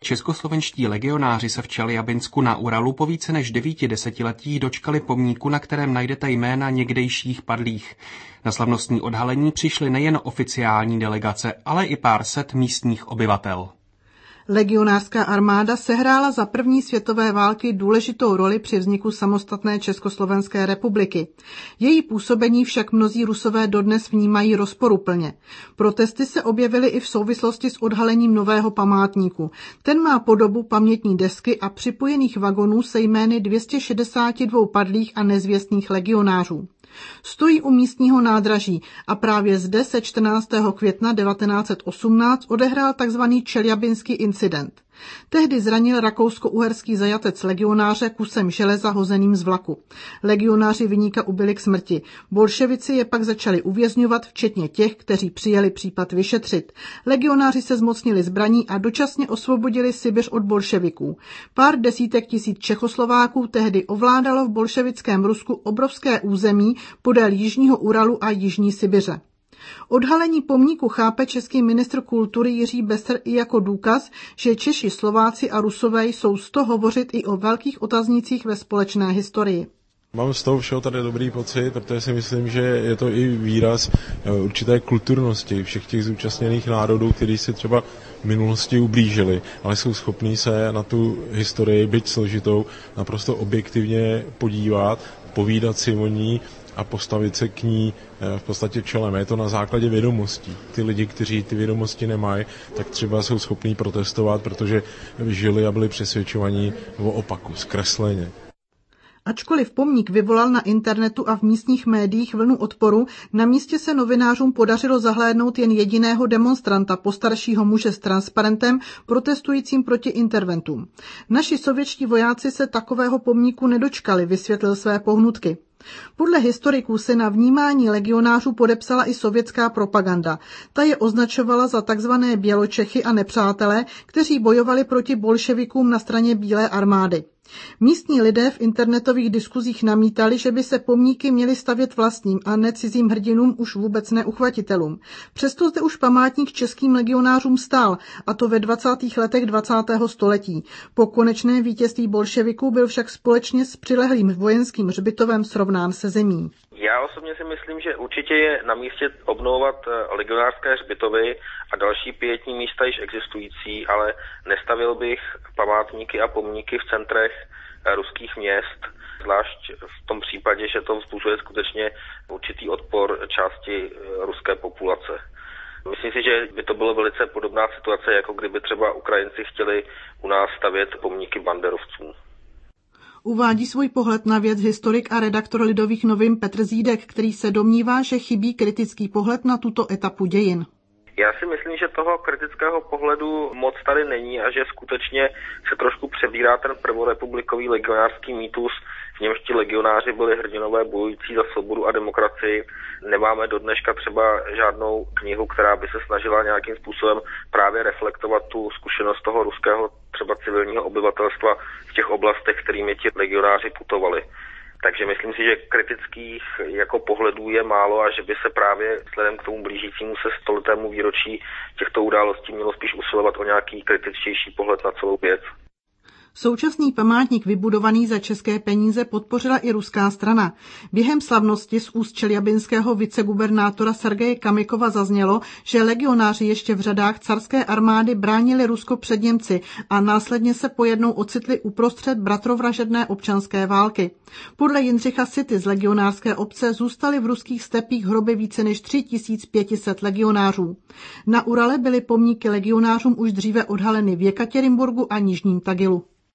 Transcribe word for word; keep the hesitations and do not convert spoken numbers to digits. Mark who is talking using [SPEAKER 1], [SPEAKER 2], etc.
[SPEAKER 1] Českoslovenští legionáři se v Čeljabinsku na Uralu po více než devíti desetiletích dočkali pomníku, na kterém najdete jména někdejších padlých. Na slavnostní odhalení přišly nejen oficiální delegace, ale i pár set místních obyvatel.
[SPEAKER 2] Legionářská armáda sehrála za první světové války důležitou roli při vzniku samostatné Československé republiky. Její působení však mnozí Rusové dodnes vnímají rozporuplně. Protesty se objevily i v souvislosti s odhalením nového památníku. Ten má podobu pamětní desky a připojených vagonů se jmény dvě stě šedesát dva padlých a nezvěstných legionářů. Stojí u místního nádraží a právě zde se čtrnáctého května devatenáct set osmnáct odehrál tzv. Čeljabinský incident. Tehdy zranil rakousko-uherský zajatec legionáře kusem železa hozeným z vlaku. Legionáři viníka ubyli k smrti. Bolševici je pak začali uvězňovat, včetně těch, kteří přijeli případ vyšetřit. Legionáři se zmocnili zbraní a dočasně osvobodili Sibiř od bolševiků. Pár desítek tisíc Čechoslováků tehdy ovládalo v bolševickém Rusku obrovské území podél jižního Uralu a jižní Sibiře. Odhalení pomníku chápe český ministr kultury Jiří Besser i jako důkaz, že Češi, Slováci a Rusové jsou z toho hovořit i o velkých otaznících ve společné historii.
[SPEAKER 3] Mám z toho všeho tady dobrý pocit, protože si myslím, že je to i výraz určité kulturnosti všech těch zúčastněných národů, kteří si třeba v minulosti ublížili, ale jsou schopní se na tu historii, byť složitou, naprosto objektivně podívat, povídat si o ní a postavit se k ní v podstatě čelem. Je to na základě vědomostí. Ty lidi, kteří ty vědomosti nemají, tak třeba jsou schopní protestovat, protože žili a byli přesvědčovaní o opaku, zkresleně.
[SPEAKER 2] Ačkoliv pomník vyvolal na internetu a v místních médiích vlnu odporu, na místě se novinářům podařilo zahlédnout jen jediného demonstranta, postaršího muže s transparentem, protestujícím proti interventům. Naši sovětští vojáci se takového pomníku nedočkali, vysvětlil své pohnutky. Podle historiků se na vnímání legionářů podepsala i sovětská propaganda. Ta je označovala za takzvané Běločechy a nepřátelé, kteří bojovali proti bolševikům na straně Bílé armády. Místní lidé v internetových diskuzích namítali, že by se pomníky měly stavět vlastním a ne cizím hrdinům, už vůbec neuchvatitelům. Přesto zde už památník českým legionářům stál, a to ve dvacátých letech dvacátého století. Po konečném vítězství bolševiků byl však společně s přilehlým vojenským hřbitovem srovnán se zemí.
[SPEAKER 4] Já osobně si myslím, že určitě je na místě obnovovat legionářské hřbitovy a další pietní místa již existující, ale nestavil bych památníky a pomníky v centrech ruských měst, zvlášť v tom případě, že to vzbuzuje skutečně určitý odpor části ruské populace. Myslím si, že by to byla velice podobná situace, jako kdyby třeba Ukrajinci chtěli u nás stavět pomníky banderovcům.
[SPEAKER 2] Uvádí svůj pohled na věc historik a redaktor Lidových novin Petr Zídek, který se domnívá, že chybí kritický pohled na tuto etapu dějin.
[SPEAKER 4] Já si myslím, že toho kritického pohledu moc tady není a že skutečně se trošku přebírá ten prvorepublikový legionářský mýtus, v němž ti legionáři byli hrdinové bojující za svobodu a demokracii. Nemáme do dneška třeba žádnou knihu, která by se snažila nějakým způsobem právě reflektovat tu zkušenost toho ruského třeba civilního obyvatelstva v těch oblastech, kterými ti legionáři putovali. Takže myslím si, že kritických jako pohledů je málo a že by se právě vzhledem k tomu blížícímu se stoletému výročí těchto událostí mělo spíš usilovat o nějaký kritičtější pohled na celou věc.
[SPEAKER 2] Současný památník vybudovaný za české peníze podpořila i ruská strana. Během slavnosti z úst čeljabinského vicegubernátora Sergeje Kamykova zaznělo, že legionáři ještě v řadách carské armády bránili Rusko před Němci a následně se pojednou ocitli uprostřed bratrovražedné občanské války. Podle Jindřicha Sity z legionářské obce zůstaly v ruských stepích hroby více než tři tisíce pět set legionářů. Na Urale byly pomníky legionářům už dříve odhaleny v Jekatěrinburgu a Nižním Tagilu.